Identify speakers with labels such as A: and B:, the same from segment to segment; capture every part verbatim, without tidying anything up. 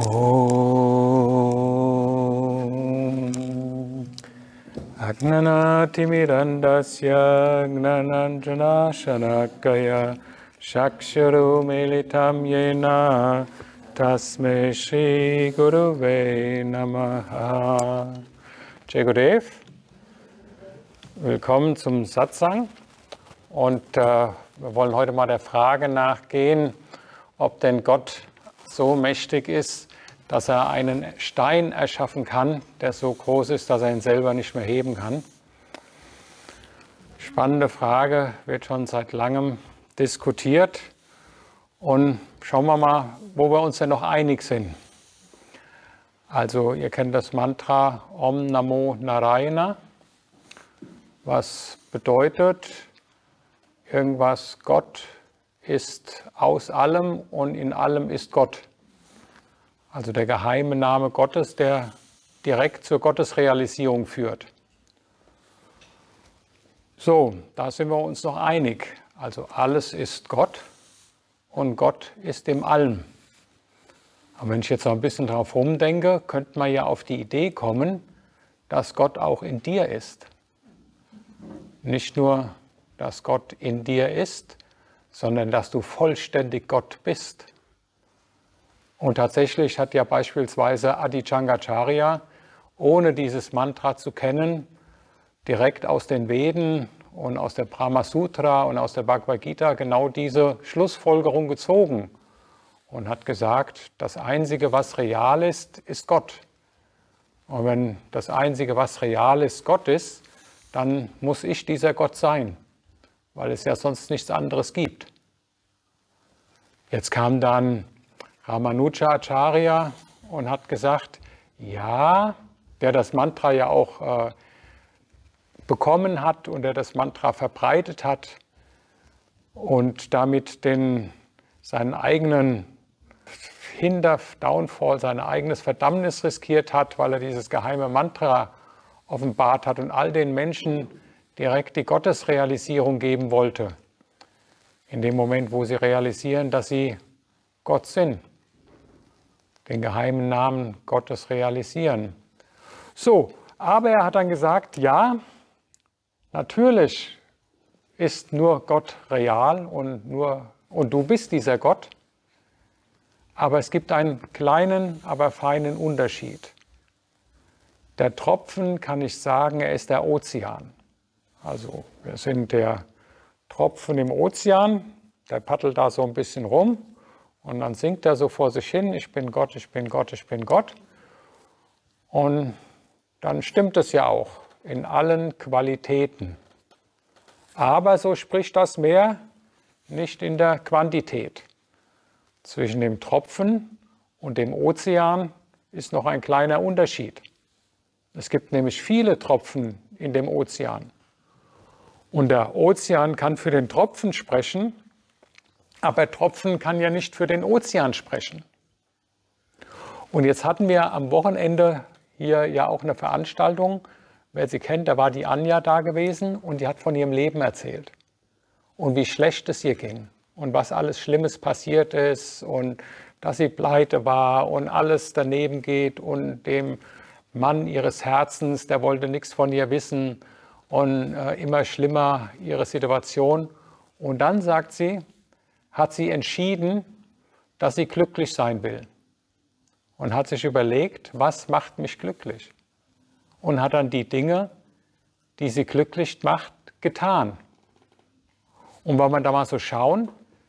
A: Om Agnanatimidandasya Gnananjana Shanakaya Shakshuru Militam Yena Tasme Shri Guruve Namaha. Jai Gurudev, willkommen zum Satsang und äh, wir wollen heute mal der Frage nachgehen, ob denn Gott so mächtig ist, dass er einen Stein erschaffen kann, der so groß ist, dass er ihn selber nicht mehr heben kann. Spannende Frage, wird schon seit langem diskutiert. Und schauen wir mal, wo wir uns denn noch einig sind. Also ihr kennt das Mantra Om Namo Narayana, was bedeutet, irgendwas Gott ist aus allem und in allem ist Gott. Also der geheime Name Gottes, der direkt zur Gottesrealisierung führt. So, da sind wir uns noch einig. Also alles ist Gott und Gott ist im Allem. Aber wenn ich jetzt noch ein bisschen drauf rumdenke, könnte man ja auf die Idee kommen, dass Gott auch in dir ist. Nicht nur, dass Gott in dir ist, sondern dass du vollständig Gott bist. Und tatsächlich hat ja beispielsweise Adi Shankaracharya, ohne dieses Mantra zu kennen, direkt aus den Veden und aus der Brahma Sutra und aus der Bhagavad Gita genau diese Schlussfolgerung gezogen und hat gesagt, das Einzige, was real ist, ist Gott. Und wenn das Einzige, was real ist, Gott ist, dann muss ich dieser Gott sein, weil es ja sonst nichts anderes gibt. Jetzt kam dann Ramanujacharya und hat gesagt, ja, der das Mantra ja auch äh, bekommen hat und der das Mantra verbreitet hat und damit den, seinen eigenen Hinder, Downfall, sein eigenes Verdammnis riskiert hat, weil er dieses geheime Mantra offenbart hat und all den Menschen direkt die Gottesrealisierung geben wollte. In dem Moment, wo sie realisieren, dass sie Gott sind, den geheimen Namen Gottes realisieren. So, aber er hat dann gesagt, ja, natürlich ist nur Gott real und, nur, und du bist dieser Gott, aber es gibt einen kleinen, aber feinen Unterschied. Der Tropfen kann ich sagen, er ist der Ozean. Also wir sind der Tropfen im Ozean, der paddelt da so ein bisschen rum und dann singt er so vor sich hin, ich bin Gott, ich bin Gott, ich bin Gott. Und dann stimmt es ja auch in allen Qualitäten. Aber so spricht das Meer nicht in der Quantität. Zwischen dem Tropfen und dem Ozean ist noch ein kleiner Unterschied. Es gibt nämlich viele Tropfen in dem Ozean. Und der Ozean kann für den Tropfen sprechen, aber Tropfen kann ja nicht für den Ozean sprechen. Und jetzt hatten wir am Wochenende hier ja auch eine Veranstaltung. Wer sie kennt, da war die Anja da gewesen und die hat von ihrem Leben erzählt. Und wie schlecht es ihr ging und was alles Schlimmes passiert ist und dass sie pleite war und alles daneben geht und dem Mann ihres Herzens, der wollte nichts von ihr wissen und äh, immer schlimmer ihre Situation. Und dann sagt sie, hat sie entschieden, dass sie glücklich sein will. Und hat sich überlegt, was macht mich glücklich? Und hat dann die Dinge, die sie glücklich macht, getan. Und wenn wir da mal so schauen,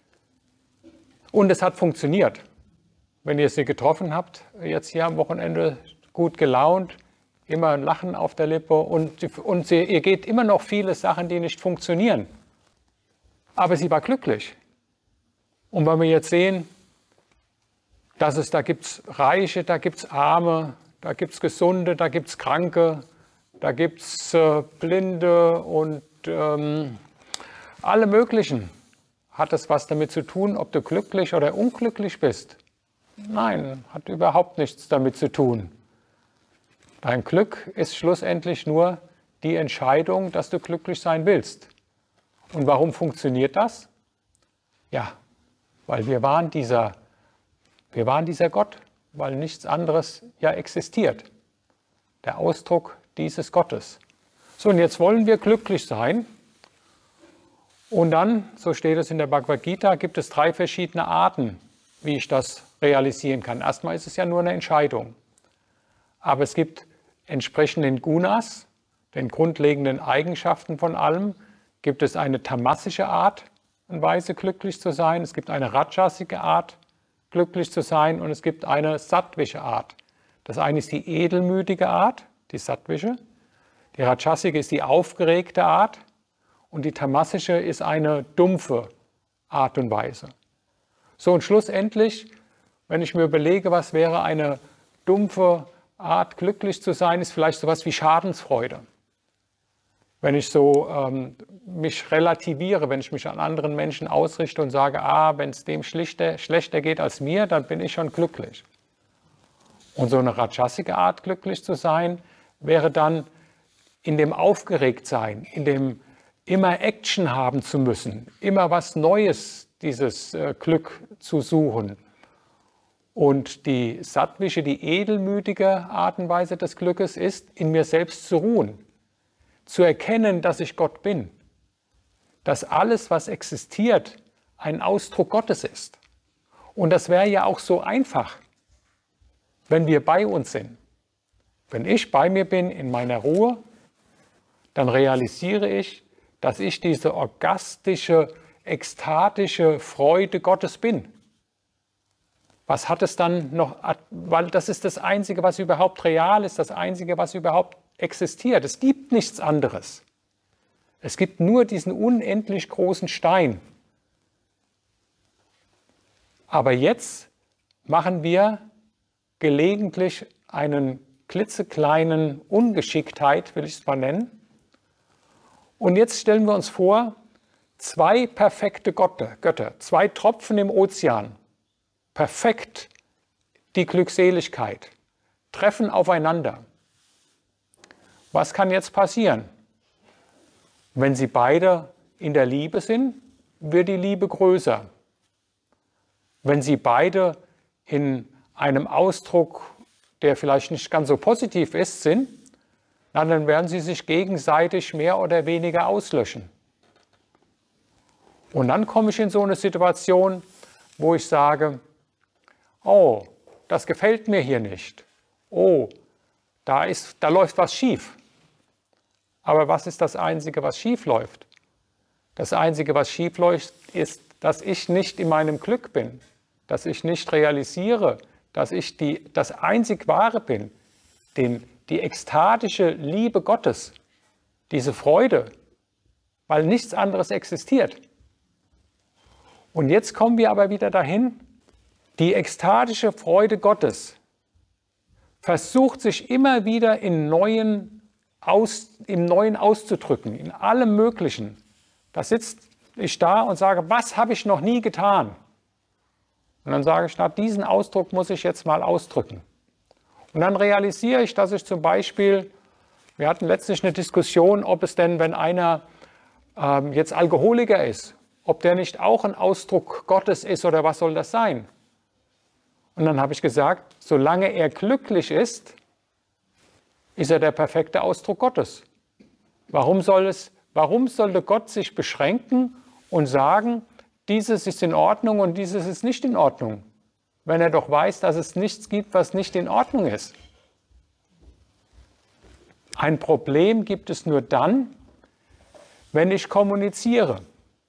A: und es hat funktioniert. Wenn ihr sie getroffen habt, jetzt hier am Wochenende, gut gelaunt, immer ein Lachen auf der Lippe und, und sie, ihr geht immer noch viele Sachen, die nicht funktionieren. Aber sie war glücklich. Und wenn wir jetzt sehen, dass es, da gibt es Reiche, da gibt es Arme, da gibt es Gesunde, da gibt es Kranke, da gibt es äh, Blinde und ähm, alle möglichen. Hat es was damit zu tun, ob du glücklich oder unglücklich bist? Nein, hat überhaupt nichts damit zu tun. Dein Glück ist schlussendlich nur die Entscheidung, dass du glücklich sein willst. Und warum funktioniert das? Ja, weil wir waren dieser, wir waren dieser Gott. weil nichts anderes ja existiert. Der Ausdruck dieses Gottes. So, und jetzt wollen wir glücklich sein. Und dann, so steht es in der Bhagavad Gita, gibt es drei verschiedene Arten, wie ich das realisieren kann. Erstmal ist es ja nur eine Entscheidung. Aber es gibt entsprechend den Gunas, den grundlegenden Eigenschaften von allem, gibt es eine tamasische Art und Weise, glücklich zu sein. Es gibt eine rajasische Art, glücklich zu sein. Und es gibt eine sattwische Art. Das eine ist die edelmütige Art, die sattwische. Die rajasische ist die aufgeregte Art. Und die tamasische ist eine dumpfe Art und Weise. So, und schlussendlich, wenn ich mir überlege, was wäre eine dumpfe Art, glücklich zu sein, ist vielleicht sowas wie Schadensfreude. Wenn ich so ähm, mich relativiere, wenn ich mich an anderen Menschen ausrichte und sage, ah, wenn es dem schlichter, schlechter geht als mir, dann bin ich schon glücklich. Und so eine rajasische Art, glücklich zu sein, wäre dann in dem Aufgeregtsein, in dem immer Action haben zu müssen, immer was Neues, dieses äh, Glück zu suchen. Und die sattwische, die edelmütige Art und Weise des Glückes ist, in mir selbst zu ruhen, zu erkennen, dass ich Gott bin, dass alles, was existiert, ein Ausdruck Gottes ist. Und das wäre ja auch so einfach, wenn wir bei uns sind. Wenn ich bei mir bin, in meiner Ruhe, dann realisiere ich, dass ich diese orgastische, ekstatische Freude Gottes bin. Was hat es dann noch, weil das ist das Einzige, was überhaupt real ist, das Einzige, was überhaupt existiert. Es gibt nichts anderes. Es gibt nur diesen unendlich großen Stein. Aber jetzt machen wir gelegentlich einen klitzekleinen Ungeschicktheit, will ich es mal nennen. Und jetzt stellen wir uns vor, zwei perfekte Götter, Götter, zwei Tropfen im Ozean, perfekt die Glückseligkeit, treffen aufeinander. Was kann jetzt passieren? Wenn sie beide in der Liebe sind, wird die Liebe größer. Wenn sie beide in einem Ausdruck, der vielleicht nicht ganz so positiv ist, sind, na, dann werden sie sich gegenseitig mehr oder weniger auslöschen. Und dann komme ich in so eine Situation, wo ich sage, oh, das gefällt mir hier nicht. Oh, da ist, da läuft was schief. Aber was ist das Einzige, was schief läuft? Das Einzige, was schief läuft, ist, dass ich nicht in meinem Glück bin, dass ich nicht realisiere, dass ich die, das einzig Wahre bin, den die ekstatische Liebe Gottes, diese Freude, weil nichts anderes existiert. Und jetzt kommen wir aber wieder dahin, die ekstatische Freude Gottes versucht sich immer wieder in neuen aus, im Neuen auszudrücken, in allem Möglichen. Da sitze ich da und sage, was habe ich noch nie getan? Und dann sage ich, na, diesen Ausdruck muss ich jetzt mal ausdrücken. Und dann realisiere ich, dass ich zum Beispiel, wir hatten letztlich eine Diskussion, ob es denn, wenn einer ähm, jetzt Alkoholiker ist, ob der nicht auch ein Ausdruck Gottes ist oder was soll das sein? Und dann habe ich gesagt, solange er glücklich ist, ist er der perfekte Ausdruck Gottes. Warum soll es, warum sollte Gott sich beschränken und sagen, dieses ist in Ordnung und dieses ist nicht in Ordnung? Wenn er doch weiß, dass es nichts gibt, was nicht in Ordnung ist. Ein Problem gibt es nur dann, wenn ich kommuniziere.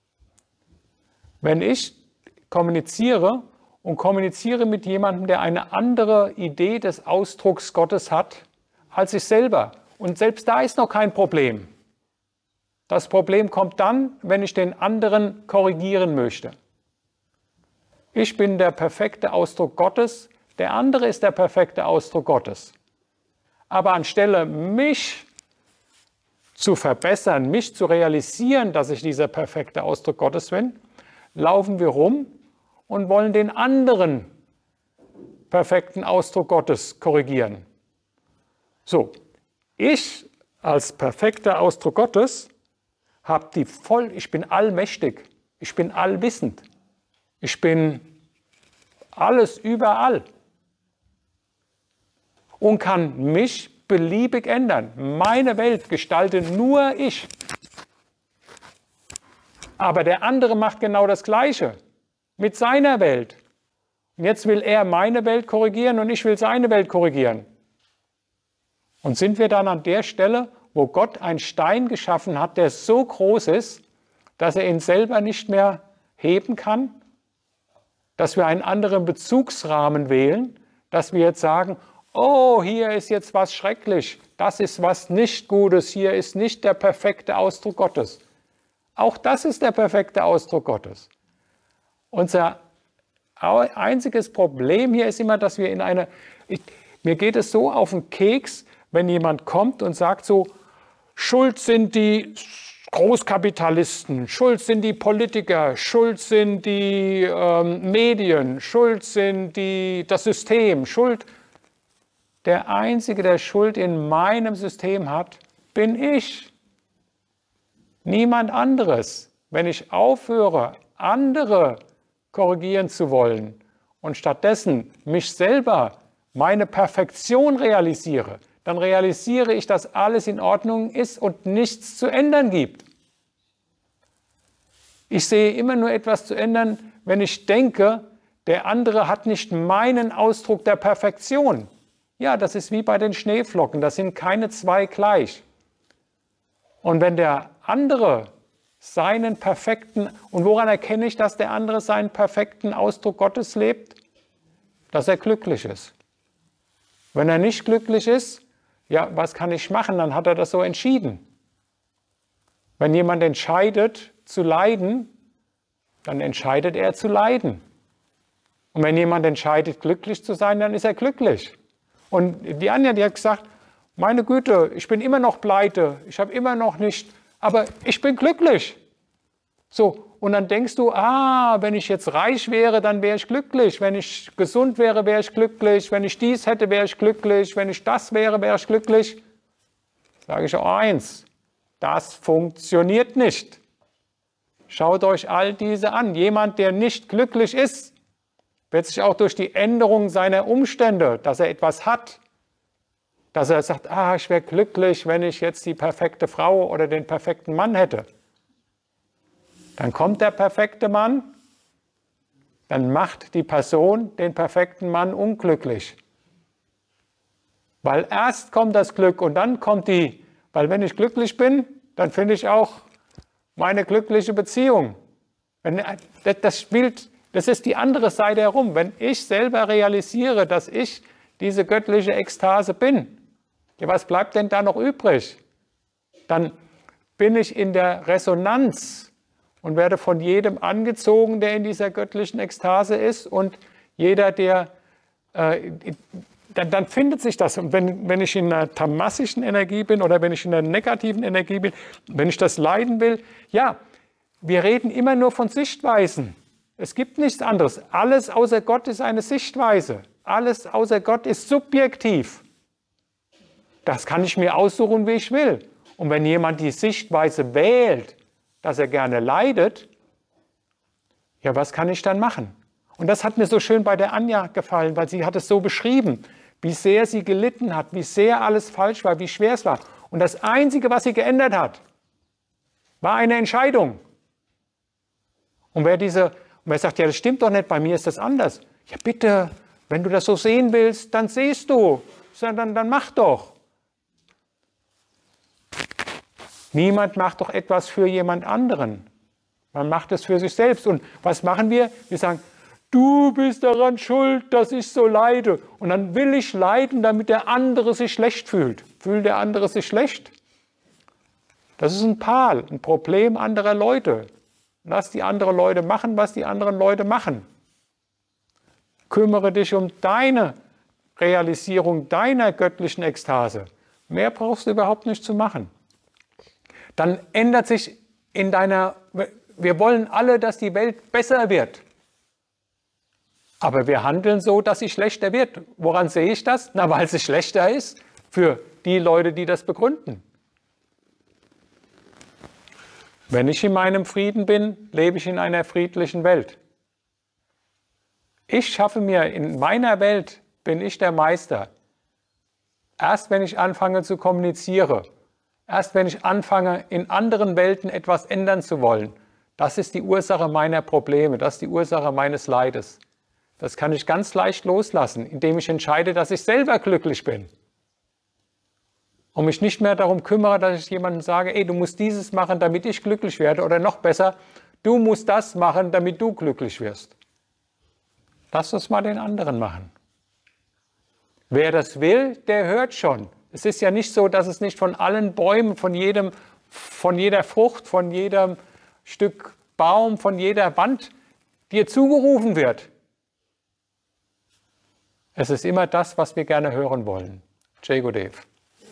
A: Wenn ich kommuniziere und kommuniziere mit jemandem, der eine andere Idee des Ausdrucks Gottes hat als ich selber. Und selbst da ist noch kein Problem. Das Problem kommt dann, wenn ich den anderen korrigieren möchte. Ich bin der perfekte Ausdruck Gottes, der andere ist der perfekte Ausdruck Gottes. Aber anstelle mich zu verbessern, mich zu realisieren, dass ich dieser perfekte Ausdruck Gottes bin, laufen wir rum und wollen den anderen perfekten Ausdruck Gottes korrigieren. So, ich als perfekter Ausdruck Gottes habe die voll, ich bin allmächtig, ich bin allwissend. Ich bin alles überall. und kann mich beliebig ändern. Meine Welt gestalte nur ich. Aber der andere macht genau das Gleiche mit seiner Welt. Und jetzt will er meine Welt korrigieren und ich will seine Welt korrigieren. Und sind wir dann an der Stelle, wo Gott einen Stein geschaffen hat, der so groß ist, dass er ihn selber nicht mehr heben kann? Dass wir einen anderen Bezugsrahmen wählen, dass wir jetzt sagen, oh, hier ist jetzt was schrecklich, das ist was nicht Gutes, hier ist nicht der perfekte Ausdruck Gottes. Auch das ist der perfekte Ausdruck Gottes. Unser einziges Problem hier ist immer, dass wir in eine, ich, mir geht es so auf den Keks, wenn jemand kommt und sagt so, schuld sind die Großkapitalisten, schuld sind die Politiker, schuld sind die ähm, Medien, schuld sind die, das System, schuld. Der Einzige, der Schuld in meinem System hat, bin ich. Niemand anderes. Wenn ich aufhöre, andere korrigieren zu wollen und stattdessen mich selber, meine Perfektion realisiere, dann realisiere ich, dass alles in Ordnung ist und nichts zu ändern gibt. Ich sehe immer nur etwas zu ändern, wenn ich denke, der andere hat nicht meinen Ausdruck der Perfektion. Ja, das ist wie bei den Schneeflocken, das sind keine zwei gleich. Und wenn der andere seinen perfekten, und woran erkenne ich, dass der andere seinen perfekten Ausdruck Gottes lebt? Dass er glücklich ist. Wenn er nicht glücklich ist, ja, was kann ich machen? Dann hat er das so entschieden. Wenn jemand entscheidet zu leiden, dann entscheidet er zu leiden. Und wenn jemand entscheidet, glücklich zu sein, dann ist er glücklich. Und die Anja, die hat gesagt, meine Güte, ich bin immer noch pleite, ich habe immer noch nicht, aber ich bin glücklich. So, und dann denkst du, ah, wenn ich jetzt reich wäre, dann wäre ich glücklich. Wenn ich gesund wäre, wäre ich glücklich. Wenn ich dies hätte, wäre ich glücklich. Wenn ich das wäre, wäre ich glücklich. Sage ich auch eins, das funktioniert nicht. Schaut euch all diese an. Jemand, der nicht glücklich ist, wird sich auch durch die Änderung seiner Umstände, dass er etwas hat, dass er sagt, ah, ich wäre glücklich, wenn ich jetzt die perfekte Frau oder den perfekten Mann hätte. Dann kommt der perfekte Mann, dann macht die Person den perfekten Mann unglücklich. Weil erst kommt das Glück und dann kommt die, weil wenn ich glücklich bin, dann finde ich auch meine glückliche Beziehung. Wenn, das spielt, das ist die andere Seite herum. Wenn ich selber realisiere, dass ich diese göttliche Ekstase bin, ja, was bleibt denn da noch übrig? Dann bin ich in der Resonanz und werde von jedem angezogen, der in dieser göttlichen Ekstase ist. Und jeder, der, äh, dann, dann findet sich das. Und wenn, wenn ich in einer tamasischen Energie bin oder wenn ich in einer negativen Energie bin, wenn ich das leiden will, ja, wir reden immer nur von Sichtweisen. Es gibt nichts anderes. Alles außer Gott ist eine Sichtweise. Alles außer Gott ist subjektiv. Das kann ich mir aussuchen, wie ich will. Und wenn jemand die Sichtweise wählt, dass er gerne leidet, ja, was kann ich dann machen? Und das hat mir so schön bei der Anja gefallen, weil sie hat es so beschrieben, wie sehr sie gelitten hat, wie sehr alles falsch war, wie schwer es war. Und das Einzige, was sie geändert hat, war eine Entscheidung. Und wer diese, und wer sagt, ja, das stimmt doch nicht, bei mir ist das anders. Ja, bitte, wenn du das so sehen willst, dann siehst du, dann, dann mach doch. Niemand macht doch etwas für jemand anderen. Man macht es für sich selbst. Und was machen wir? Wir sagen, du bist daran schuld, dass ich so leide. Und dann will ich leiden, damit der andere sich schlecht fühlt. Fühlt der andere sich schlecht? Das ist ein Pal, ein Problem anderer Leute. Lass die anderen Leute machen, was die anderen Leute machen. Kümmere dich um deine Realisierung deiner göttlichen Ekstase. Mehr brauchst du überhaupt nicht zu machen. Dann ändert sich in deiner, wir wollen alle, dass die Welt besser wird. Aber wir handeln so, dass sie schlechter wird. Woran sehe ich das? Na, weil sie schlechter ist für die Leute, die das begründen. Wenn ich in meinem Frieden bin, lebe ich in einer friedlichen Welt. Ich schaffe mir, in meiner Welt bin ich der Meister. Erst wenn ich anfange zu kommunizieren, erst wenn ich anfange, in anderen Welten etwas ändern zu wollen, das ist die Ursache meiner Probleme, das ist die Ursache meines Leides. Das kann ich ganz leicht loslassen, indem ich entscheide, dass ich selber glücklich bin. Und mich nicht mehr darum kümmere, dass ich jemandem sage, ey, du musst dieses machen, damit ich glücklich werde. Oder noch besser, du musst das machen, damit du glücklich wirst. Lass uns mal den anderen machen. Wer das will, der hört schon. Es ist ja nicht so, dass es nicht von allen Bäumen, von jedem, von jeder Frucht, von jedem Stück Baum, von jeder Wand dir zugerufen wird. Es ist immer das, was wir gerne hören wollen. Jai Gurudev.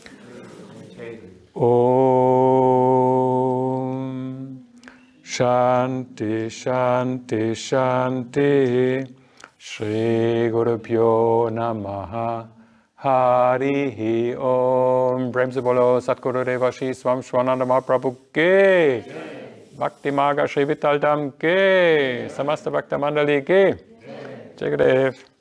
A: Om Shanti Shanti Shanti Shri Guru Pyo Namaha Hari Om. Brahmse Bolo Satguru Deva Shri Swam Shwananda Mahaprabhu Ke Bhakti Maga Shri Vitaldam Ke Samasta Bhakta Mandali Ke Jai Gurudev.